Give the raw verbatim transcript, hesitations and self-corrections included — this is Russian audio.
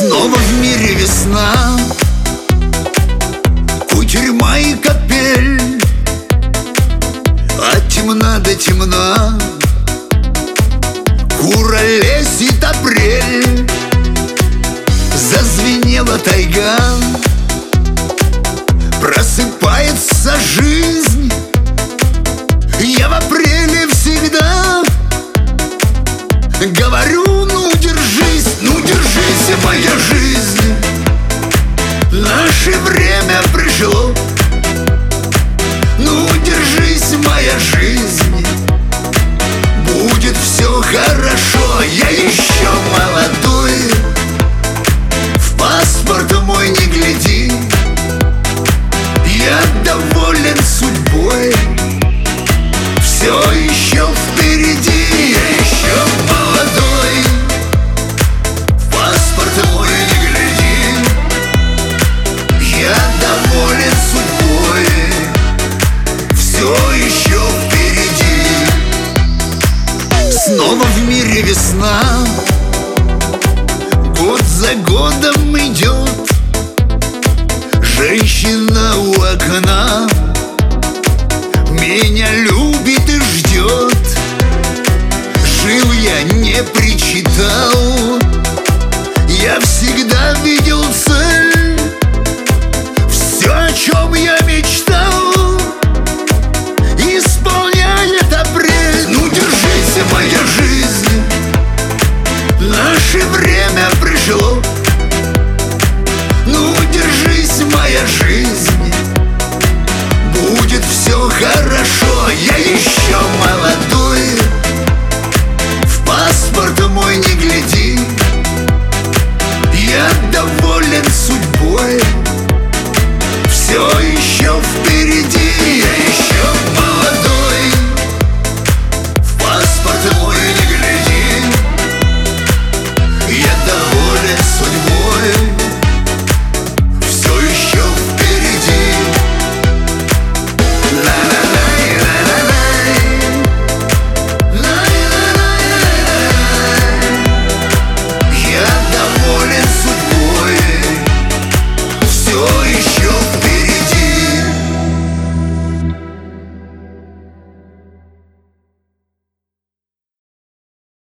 Снова в мире весна, кутерьма и капель, от темна до темна куролесит апрель. Зазвенела тайга, просыпается жизнь. Я в апреле всегда говорю: ну держись, ну держись, моя жизнь. Наше время пришло. Ну держись, моя жизнь, будет все хорошо. Я еще молодой, в паспорт мой не гляди. Я доволен судьбой, все еще впереди. Я еще молодой, в паспорт мой не гляди. Я доволен судьбой, все еще впереди. Снова в мире весна, год за годом идет. Женщина у окна меня любит и ждет. Жил я, не причитал,